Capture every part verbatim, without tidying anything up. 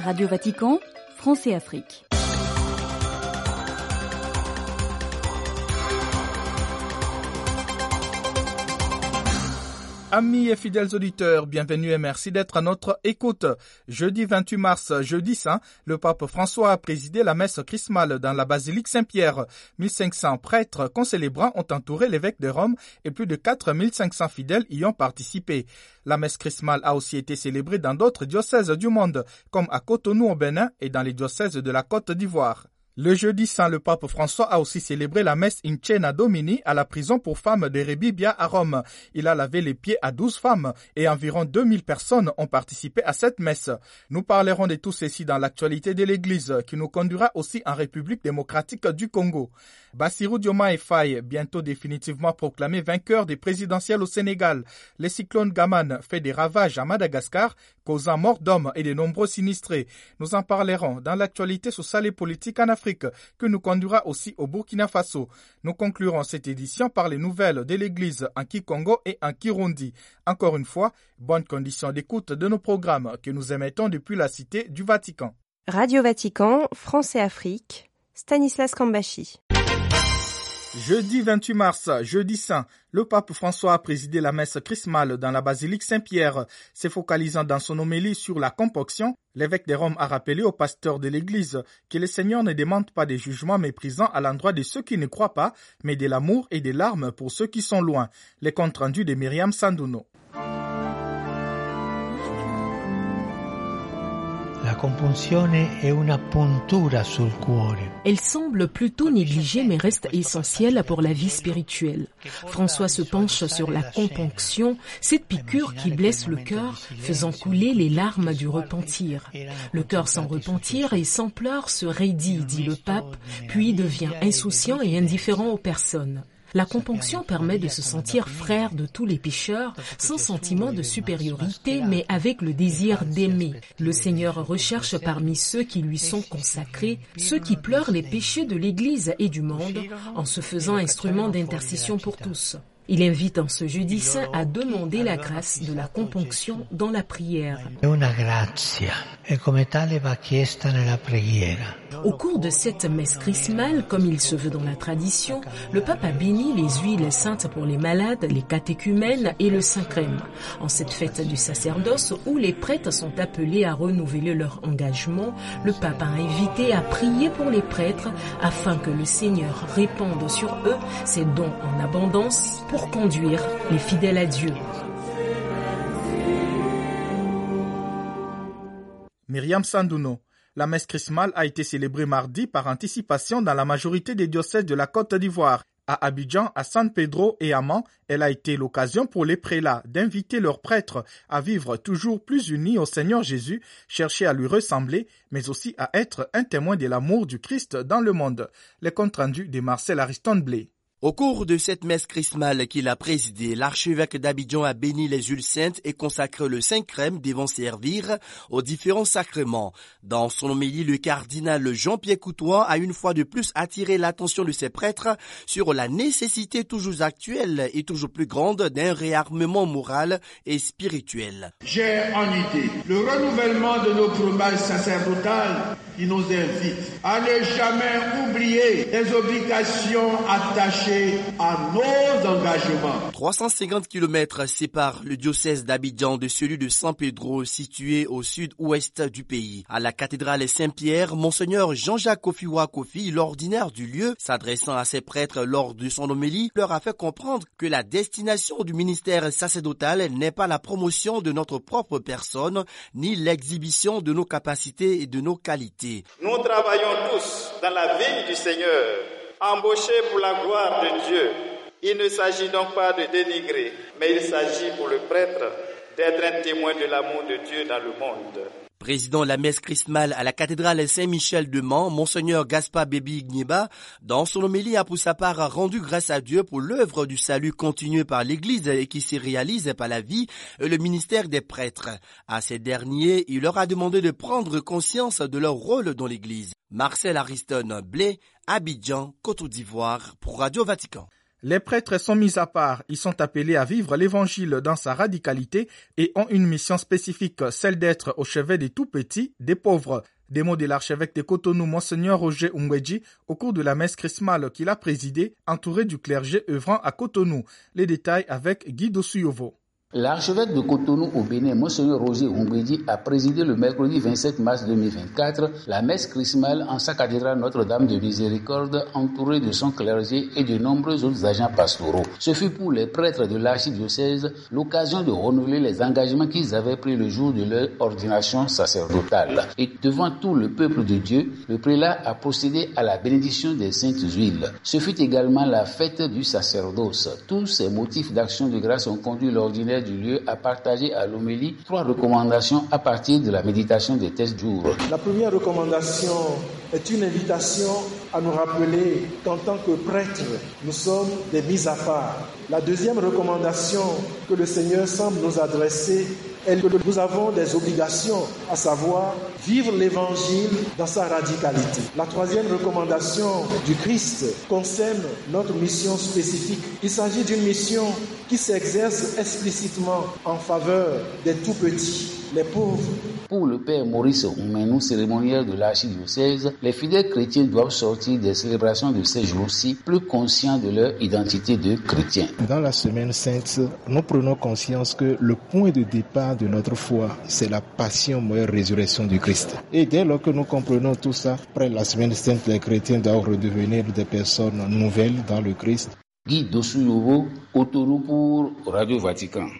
Radio Vatican, France et Afrique. Amis et fidèles auditeurs, bienvenue et merci d'être à notre écoute. Jeudi vingt-huit mars, jeudi saint, le pape François a présidé la messe chrismale dans la basilique Saint-Pierre. mille cinq cents prêtres concélébrants ont entouré l'évêque de Rome et plus de quatre mille cinq cents fidèles y ont participé. La messe chrismale a aussi été célébrée dans d'autres diocèses du monde, comme à Cotonou au Bénin et dans les diocèses de la Côte d'Ivoire. Le jeudi saint, le pape François a aussi célébré la messe in Cena Domini à la prison pour femmes de Rebibbia à Rome. Il a lavé les pieds à douze femmes et environ deux mille personnes ont participé à cette messe. Nous parlerons de tout ceci dans l'actualité de l'Église qui nous conduira aussi en République démocratique du Congo. Bassirou Diomaye Faye, bientôt définitivement proclamé vainqueur des présidentielles au Sénégal. Le cyclone Gaman fait des ravages à Madagascar, causant mort d'hommes et de nombreux sinistrés. Nous en parlerons dans l'actualité sociale et politique en Afrique, que nous conduira aussi au Burkina Faso. Nous conclurons cette édition par les nouvelles de l'Église en Kikongo et en Kirundi. Encore une fois, bonne condition d'écoute de nos programmes que nous émettons depuis la Cité du Vatican. Radio Vatican, France et Afrique, Stanislas Kambashi. Jeudi vingt-huit mars, jeudi saint, le pape François a présidé la messe chrismale dans la basilique Saint-Pierre. Se focalisant dans son homélie sur la componction, l'évêque de Rome a rappelé aux pasteurs de l'Église que le Seigneur ne demande pas des jugements méprisants à l'endroit de ceux qui ne croient pas, mais de l'amour et des larmes pour ceux qui sont loin. Les comptes rendus de Myriam Sanduno. La compunzione è una puntura sul cuore. Elle semble plutôt négligée mais reste essentielle pour la vie spirituelle. François se penche sur la componction, cette piqûre qui blesse le cœur, faisant couler les larmes du repentir. Le cœur sans repentir et sans pleurs se raidit, dit le pape, puis devient insouciant et indifférent aux personnes. La componction permet de se sentir frère de tous les pécheurs, sans sentiment de supériorité, mais avec le désir d'aimer. Le Seigneur recherche parmi ceux qui lui sont consacrés, ceux qui pleurent les péchés de l'Église et du monde, en se faisant instrument d'intercession pour tous. Il invite en ce jeudi saint à demander la grâce de la componction dans la prière. Una grazia, e come tale va chiesta nella preghiera. Au cours de cette messe chrismale, comme il se veut dans la tradition, le pape a béni les huiles saintes pour les malades, les catéchumènes et le Saint-Crème. En cette fête du sacerdoce où les prêtres sont appelés à renouveler leur engagement, le pape a invité à prier pour les prêtres afin que le Seigneur répande sur eux ses dons en abondance pour conduire les fidèles à Dieu. Myriam Sanduno. La messe chrismale a été célébrée mardi par anticipation dans la majorité des diocèses de la Côte d'Ivoire. À Abidjan, à San Pedro et à Mans, elle a été l'occasion pour les prélats d'inviter leurs prêtres à vivre toujours plus unis au Seigneur Jésus, chercher à lui ressembler, mais aussi à être un témoin de l'amour du Christ dans le monde. Les comptes rendus de Marcel Ariston Blé. Au cours de cette messe chrismale qu'il a présidée, l'archevêque d'Abidjan a béni les huiles saintes et consacré le Saint-Crème devant servir aux différents sacrements. Dans son homélie, le cardinal Jean-Pierre Coutois a une fois de plus attiré l'attention de ses prêtres sur la nécessité toujours actuelle et toujours plus grande d'un réarmement moral et spirituel. J'ai en idée le renouvellement de nos promesses sacerdotales qui nous invitent à ne jamais oublier les obligations attachées à nos engagements. trois cent cinquante kilomètres séparent le diocèse d'Abidjan de celui de San Pedro, situé au sud-ouest du pays. À la cathédrale Saint-Pierre, Monseigneur Jean-Jacques Kofiwa Kofi, l'ordinaire du lieu, s'adressant à ses prêtres lors de son homélie, leur a fait comprendre que la destination du ministère sacerdotal n'est pas la promotion de notre propre personne, ni l'exhibition de nos capacités et de nos qualités. Nous travaillons tous dans la vie du Seigneur, embauchés pour la gloire de Dieu. Il ne s'agit donc pas de dénigrer, mais il s'agit pour le prêtre d'être un témoin de l'amour de Dieu dans le monde. Président de la messe chrismale à la cathédrale Saint-Michel de Mans, Monseigneur Gaspard Bébi Gneba, dans son homélie a pour sa part rendu grâce à Dieu pour l'œuvre du salut continuée par l'Église et qui se réalise par la vie et le ministère des prêtres. À ces derniers, il leur a demandé de prendre conscience de leur rôle dans l'Église. Marcel Ariston Blé, Abidjan, Côte d'Ivoire, pour Radio Vatican. Les prêtres sont mis à part, ils sont appelés à vivre l'évangile dans sa radicalité et ont une mission spécifique, celle d'être au chevet des tout-petits, des pauvres. Des mots de l'archevêque de Cotonou, Monseigneur Roger Ungweji, au cours de la messe chrismale qu'il a présidée, entouré du clergé œuvrant à Cotonou. Les détails avec Guy Dosuyovo. L'archevêque de Cotonou au Bénin, Monseigneur Roger Ungweji, a présidé le mercredi vingt-sept mars deux mille vingt-quatre la messe chrismale en sa cathédrale Notre-Dame de Miséricorde, entouré de son clergé et de nombreux autres agents pastoraux. Ce fut pour les prêtres de l'archidiocèse l'occasion de renouveler les engagements qu'ils avaient pris le jour de leur ordination sacerdotale. Et devant tout le peuple de Dieu, le prélat a procédé à la bénédiction des saintes huiles. Ce fut également la fête du sacerdoce. Tous ces motifs d'action de grâce ont conduit l'ordinaire du lieu à partager à l'homélie trois recommandations à partir de la méditation des treize jours. La première recommandation est une invitation à nous rappeler qu'en tant que prêtres, nous sommes des mis à part. La deuxième recommandation que le Seigneur semble nous adresser est que nous avons des obligations, à savoir vivre l'évangile dans sa radicalité. La troisième recommandation du Christ concerne notre mission spécifique. Il s'agit d'une mission qui s'exerce explicitement en faveur des tout-petits, les pauvres. Pour le Père Maurice Oumenou, cérémoniaire de l'archidiocèse, les fidèles chrétiens doivent sortir des célébrations de ces jours-ci plus conscients de leur identité de chrétiens. Dans la Semaine Sainte, nous prenons conscience que le point de départ de notre foi, c'est la passion, mort et résurrection du Christ. Et dès lors que nous comprenons tout ça, après la Semaine Sainte, les chrétiens doivent redevenir des personnes nouvelles dans le Christ. Guy Dosuyovo, Cotonou pour Radio Vatican.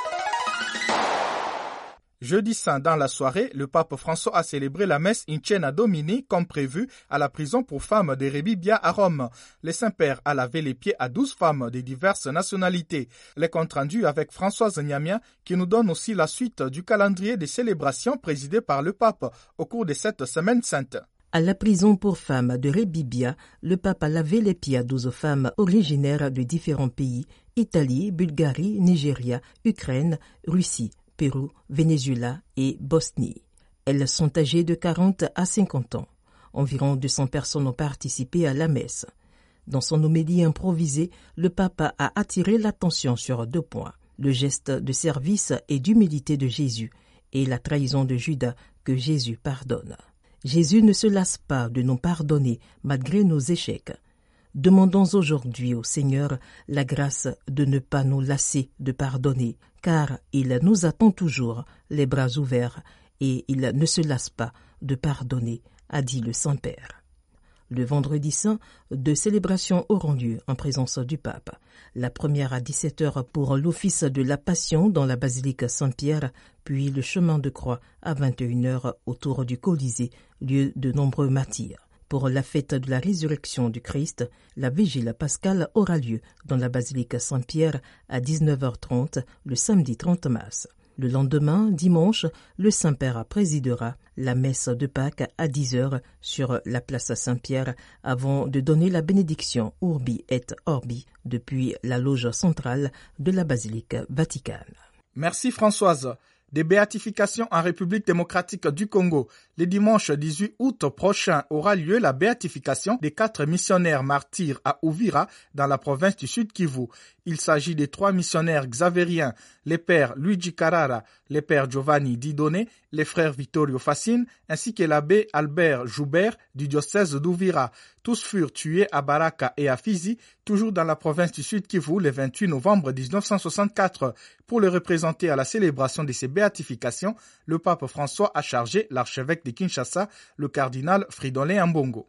Jeudi saint, dans la soirée, le pape François a célébré la messe in Cena Domini comme prévu à la prison pour femmes de Rebibbia à Rome. Le Saint-Père a lavé les pieds à douze femmes de diverses nationalités. Les comptes rendus avec Françoise Niamia qui nous donne aussi la suite du calendrier des célébrations présidé par le pape au cours de cette semaine sainte. À la prison pour femmes de Rebibbia, le pape a lavé les pieds à douze femmes originaires de différents pays, Italie, Bulgarie, Nigeria, Ukraine, Russie, Pérou, Venezuela et Bosnie. Elles sont âgées de quarante à cinquante ans. Environ deux cents personnes ont participé à la messe. Dans son homélie improvisée, le pape a attiré l'attention sur deux points. Le geste de service et d'humilité de Jésus et la trahison de Judas que Jésus pardonne. Jésus ne se lasse pas de nous pardonner malgré nos échecs. Demandons aujourd'hui au Seigneur la grâce de ne pas nous lasser de pardonner, car il nous attend toujours les bras ouverts et il ne se lasse pas de pardonner, a dit le Saint-Père. Le vendredi saint, deux célébrations auront lieu en présence du pape. La première à dix-sept heures pour l'office de la Passion dans la basilique Saint-Pierre, puis le chemin de croix à vingt et une heures autour du Colisée, lieu de nombreux martyrs. Pour la fête de la résurrection du Christ, la vigile pascale aura lieu dans la basilique Saint-Pierre à dix-neuf heures trente le samedi trente mars. Le lendemain, dimanche, le Saint-Père présidera la messe de Pâques à dix heures sur la place Saint-Pierre avant de donner la bénédiction Urbi et Orbi depuis la loge centrale de la basilique Vaticane. Merci Françoise. Des béatifications en République démocratique du Congo. Le dimanche dix-huit août prochain aura lieu la béatification des quatre missionnaires martyrs à Uvira dans la province du Sud Kivu. Il s'agit des trois missionnaires xavériens, les pères Luigi Carrara, les pères Giovanni Didone, les frères Vittorio Facine, ainsi que l'abbé Albert Joubert du diocèse d'Uvira. Tous furent tués à Baraka et à Fizi, toujours dans la province du Sud Kivu, le vingt-huit novembre mille neuf cent soixante-quatre. Pour le représenter à la célébration de ces béatifications, le pape François a chargé l'archevêque de Kinshasa, le cardinal Fridolin Ambongo.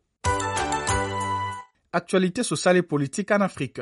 Actualité sociale et politique en Afrique.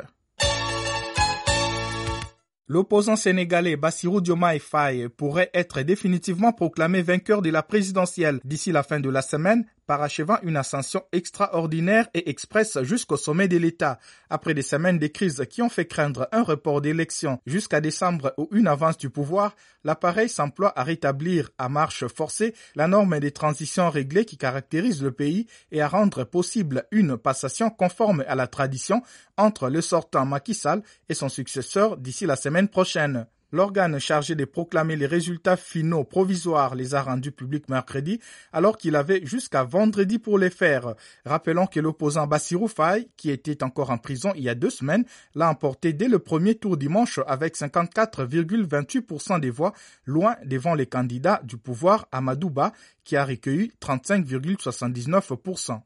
L'opposant sénégalais Bassirou Diomaye Faye pourrait être définitivement proclamé vainqueur de la présidentielle d'ici la fin de la semaine, parachevant une ascension extraordinaire et express jusqu'au sommet de l'État. Après des semaines de crise qui ont fait craindre un report d'élection jusqu'à décembre ou une avance du pouvoir, l'appareil s'emploie à rétablir à marche forcée la norme des transitions réglées qui caractérise le pays et à rendre possible une passation conforme à la tradition entre le sortant Macky Sall et son successeur d'ici la semaine prochaine. L'organe chargé de proclamer les résultats finaux provisoires les a rendus publics mercredi, alors qu'il avait jusqu'à vendredi pour les faire. Rappelons que l'opposant Bassirou Faye, qui était encore en prison il y a deux semaines, l'a emporté dès le premier tour dimanche avec cinquante-quatre virgule vingt-huit pour cent des voix, loin devant les candidats du pouvoir Amadou Ba, qui a recueilli trente-cinq virgule soixante-dix-neuf pour cent.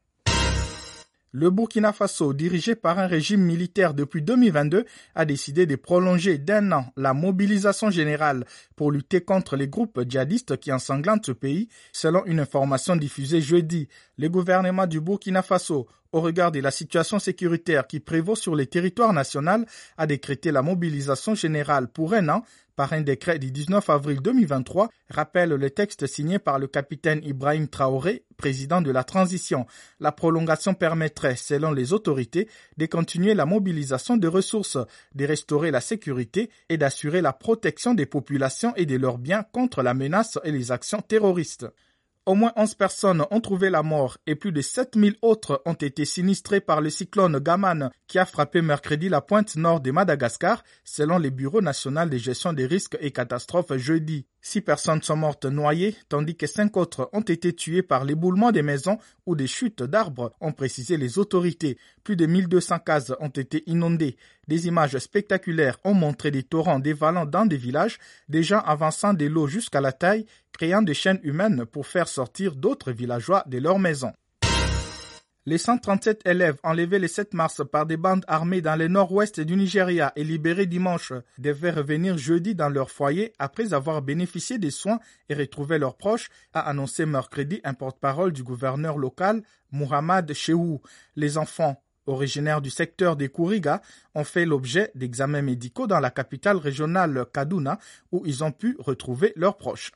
Le Burkina Faso, dirigé par un régime militaire depuis deux mille vingt-deux, a décidé de prolonger d'un an la mobilisation générale pour lutter contre les groupes djihadistes qui ensanglantent ce pays, selon une information diffusée jeudi. Le gouvernement du Burkina Faso, au regard de la situation sécuritaire qui prévaut sur le territoire national, a décrété la mobilisation générale pour un an par un décret du dix-neuf avril deux mille vingt-trois, rappelle le texte signé par le capitaine Ibrahim Traoré, président de la transition. La prolongation permettrait, selon les autorités, de continuer la mobilisation de ressources, de restaurer la sécurité et d'assurer la protection des populations et de leurs biens contre la menace et les actions terroristes. Au moins onze personnes ont trouvé la mort et plus de sept mille autres ont été sinistrées par le cyclone Gaman qui a frappé mercredi la pointe nord de Madagascar, selon le Bureau national de gestion des risques et catastrophes jeudi. Six personnes sont mortes noyées, tandis que cinq autres ont été tuées par l'éboulement des maisons ou des chutes d'arbres, ont précisé les autorités. Plus de mille deux cents cases ont été inondées. Des images spectaculaires ont montré des torrents dévalant dans des villages, des gens avançant de l'eau jusqu'à la taille, créant des chaînes humaines pour faire sortir d'autres villageois de leurs maisons. Les cent trente-sept élèves enlevés le sept mars par des bandes armées dans le nord-ouest du Nigeria et libérés dimanche devaient revenir jeudi dans leur foyer après avoir bénéficié des soins et retrouvé leurs proches, a annoncé mercredi un porte-parole du gouverneur local, Muhammad Shehu. Les enfants, originaires du secteur des Kouriga, ont fait l'objet d'examens médicaux dans la capitale régionale Kaduna où ils ont pu retrouver leurs proches.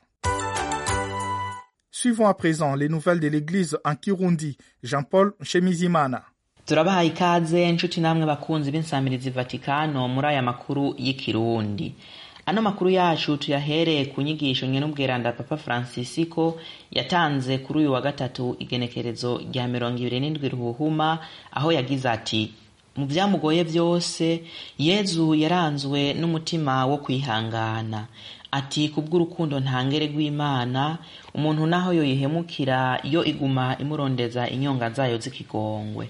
Suivons à présent les nouvelles de l'église en Kirundi. Jean-Paul Shemizimana. Turabaha ikaze nshuti namwe bakunzi b'insamirizi Vatikano muri aya makuru y'ikirundi. Ano makuru yacu tuyahereye ku nyigisho nyen'ubweranda Papa Francisco yatanze kuri uyu wa gatatu igenekerezo rya mirongo ibiri n'indwi Ruhuhuma, aho yagize ati: mu byamugoye byose Yezu yaranzwe n'umutima wo kwihangana. Ati kubw'urukundo ntangere rw'Imana umuntu naho yo yihemukira yo iguma imurondeza inyonga zayo z'ikigongwe.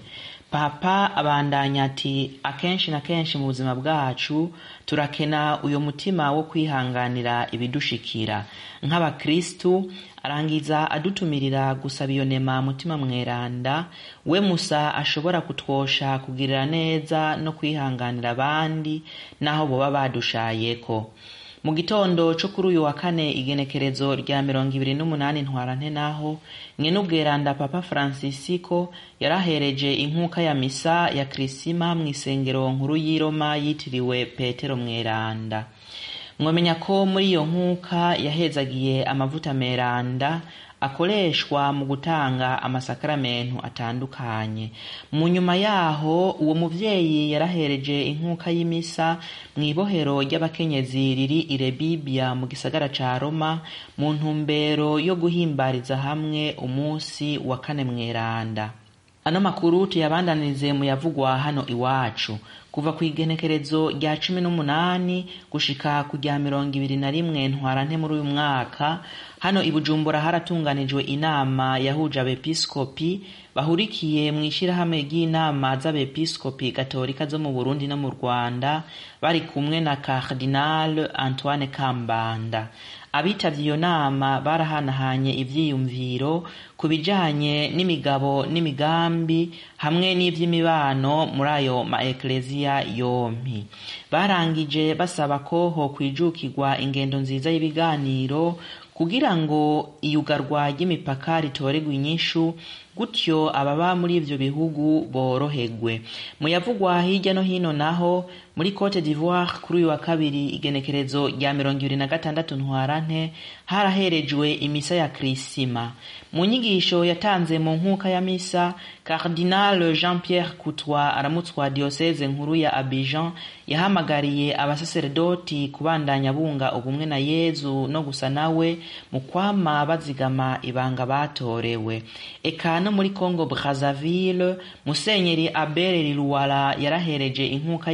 Papa abandanya ati akenshi na kenshi mu buzima bwacu turakena uyo mutima wo kwihanganira ibidushikira. Nk'abakristu arangiza adutumirira gusaba iyo nema mutima mweranda we Musa ashobora kutwosha kugirira neza no kwihanganira abandi naho boba badushayeko. Mu gitondo cyo kuri uyu wa kane igenekerezo rya mirongo ibiri n'umunani ntwarante naho nyen'ubweranda Papa Francisco yarahereje inkuka ya misa ya Krisima mu isengero nkuru y'i Roma yitiriwe Petero Mweranda. Mwamenya ko muri iyo nkuka yahezagiye amavuta meranda akoreshwa mu gutanga amasakramentu atandukanye. Mu nyuma yaho uwo muvyeyi yarahereje inkuka y'imisa mu ibohero ry'abakenyezi riri Irebibia mu gisagara ca Roma mu ntumbero yo guhimbariza hamwe umunsi wa kane mweranda. Ano makuru tuyabandanirize mu yavugwa hano iwacu. Kuva ku igenekerezo rya cumi n'umunani gushika ku rya mirongo ibiri na rimwe ntwarante muri uyu mwaka, hano i Bujumbura haratunganijwe inama yahuje abepiskopi bahurikiye mu ishirahamwe ry'inama z'abepiskopi gatolika zo mu Burundi no mu Rwanda, bari kumwe na Cardinal Antoine Kambanda. Abitavye iyo nama barahanahanye ivyiyumviro kubijanye n'imigabo n'imigambi hamwe n'ivy'imibano muri ayo ma ekleziya yompi. Barangije basaba ko ho kwijukirwa ingendo nziza y'ibiganiro kugira ngo iyugarwa ry'imipaka ritoregwa inyishu, gutyo ababa muri ivyo bihugu borohegwe. Mu yavugwa hirya no hino naho muri Cote d'Ivoire kuri uyu wa kabiri igenekerezo rya mirongo ibiri na gatandatu ntwarante haraherejwe imisa ya Krisima. Mu nyigisho yatanze mu nkuka ya misa, Cardinal Jean-Pierre Coutois aramutswa diocese nkuru ya Abidjan yahamagariye abasaserdoti kubandanya bunga ubumwe na Yezu no gusa nawe mu kwama bazigama ibanga batorewe. Eka no muri Congo Brazzaville Musenyeri Abel Luwala yarahereje inkuka y'imisa ya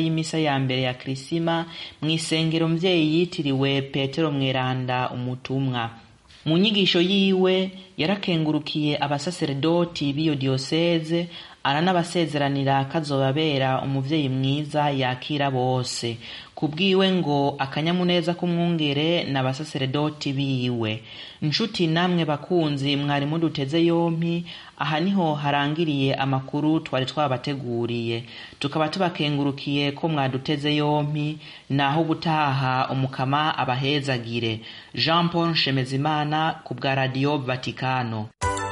ya mbere ya Krisima mu isengero mvyeyi yitiriwe Petero Mweranda umutumwa. Mu nyigisho yiwe yarakengurukiye abasaseredoti b'iyo diocese aranabasezeranira kazobabera umuvyeyi mwiza yakira bose. Kubwiwe ngo akanyamuneza k'umwungere n'abasaseredoti biwe. Nshuti namwe bakunzi mwari muduteze yompi, aha niho harangiriye amakuru twari twabateguriye. Tukaba tubakengurukiye ko mwaduteze yompi, naho gutaha umukama abahezagire. Jean Paul Shemezimana ku bwa Radio Vaticano.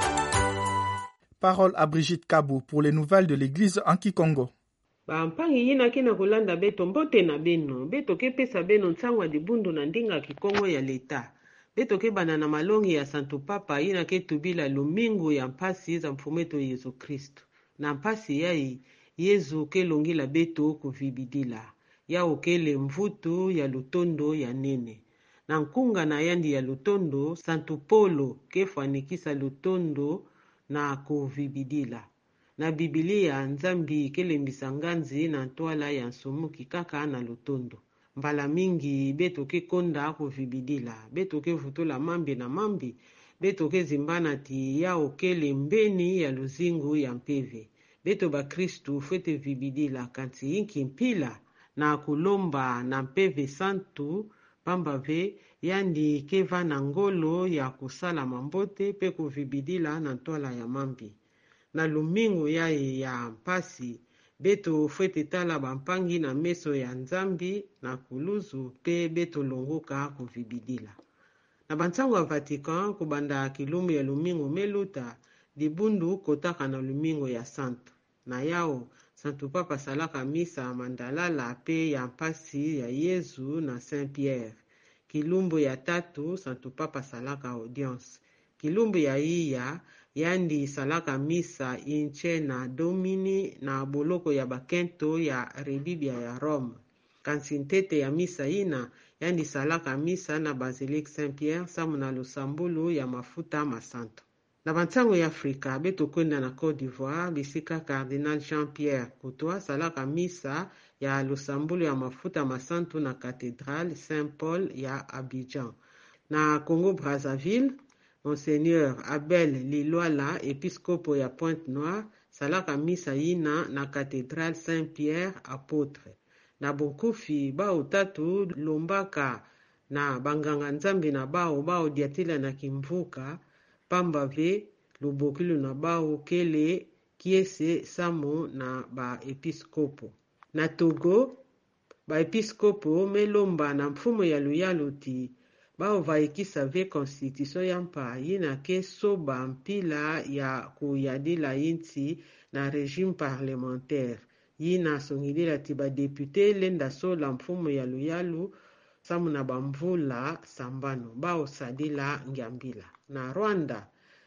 Parole à Brigitte Kabou pour les nouvelles de l'église en Kikongo. Bampangi yina kina kulanda beto mbote na beno beto ke pesa beno nsangwa dibundu na ndinga Kikongo ya leta beto ke bana na malongi ya Santo Papa yina ke tubila lumingu ya mpasi za mfumeto Yesu Kristo na mpasi yai Yesu ke longi la beto kuvibidila ya okele mvutu ya lutondo ya nene na nkunga na yandi ya lutondo Santo Polo ke fanikisa lutondo na kuvibidila. Na Biblia Nzambi kelembisa nganzi na ntwala ya nsumuki kaka na lutondo. Mbala mingi beto ke konda kuvibidila, beto ke vutula mambi na mambi, beto ke zimbana ti ya okele mbeni ya luzingu ya mpeve. Beto ba Kristu fete vibidila kanti inki mpila na kulomba na mpeve santu pambave yandi keva na ngolo ya kusala mambote pe kuvibidila na ntwala ya mambi. Na lumingo yae ya mpasi, beto fwete tala bampangi na meso ya Nzambi na kuluzu pe beto longoka kuvibidila. Na bantango ya Vatican kubanda kilumu ya lumingo meluta, dibundu kotaka na lumingo ya santo. Na yao, Santo Papa salaka misa mandalala pe ya mpasi ya Yesu na Saint Pierre. Kilumbu ya tatu, Santo Papa salaka audience. Kilumbu ya iya, yandi salaka misa inche na domini na boloko ya bakento ya rebibia ya Rome. Kansintete ya misa ina, yandi salaka misa na Basilique Saint-Pierre samu na lusambulu ya mafuta masanto. Na bantango ya Afrika, beto kwenda na Côte d'Ivoire, bisika Cardinal Jean-Pierre Coutois salaka misa ya lusambulu ya mafuta masanto na Cathédrale Saint-Paul ya Abidjan. Na Congo Brazzaville, Monseigneur Abel Lilwala, episkopo ya Pointe-Noire, salaka misa ina na Cathédrale Saint-Pierre Apôtre. Na Bonkufi, bao tatu lombaka na banganga Nzambi na bao bao diatila na kimvuka, pambave lubokilu na bao kele kiese samo na ba episkopo. Na Togo, ba episkopo melomba na mfumo ya luyalo ti bao vaikisa ve konstitution ya mpa yina ke soba mpila ya kuyadila inti na régime parlementaire. Yina songilila ti ba depute lenda so la mfumo ya luyalu samu na bamvula sambano bao sadila ngiambila. Na Rwanda,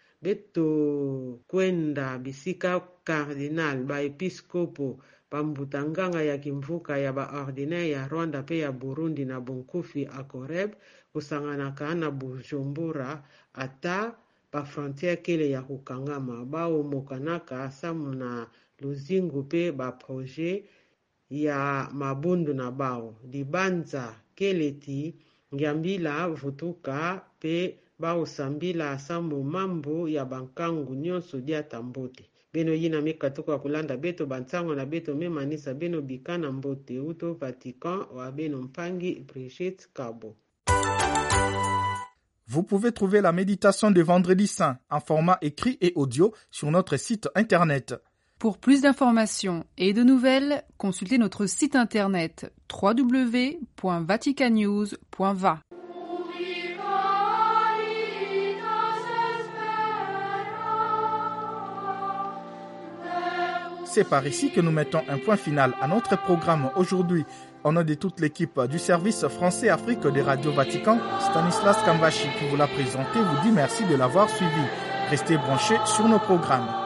beto kwenda bisika cardinal ba episkopo pambutanganga ya kimvuka ya ba ordinaire ya Rwanda pe ya Burundi na Bonkufi Akoreb kusanganaka na Bujumbura ata pa frontière kele ya kukangama bao mokanaka samu na luzingu pe ba projet ya mabundu na bao dibanza keleti ngiambila vutuka pe bao sambila samu mambo ya bankangu nyonso dia tambote. Beno yina mikatuko kulanda beto bantango na beto memanisa beno bikana mbote uto Vatican wa beno mpangi Brigitte Kabou. Vous pouvez trouver la méditation de Vendredi Saint en format écrit et audio sur notre site internet. Pour plus d'informations et de nouvelles, consultez notre site internet w w w point vatican news point v a. C'est par ici que nous mettons un point final à notre programme aujourd'hui. Au nom de toute l'équipe du service français Afrique de Radio Vatican, Stanislas Kambashi qui vous l'a présenté vous dit merci de l'avoir suivi. Restez branchés sur nos programmes.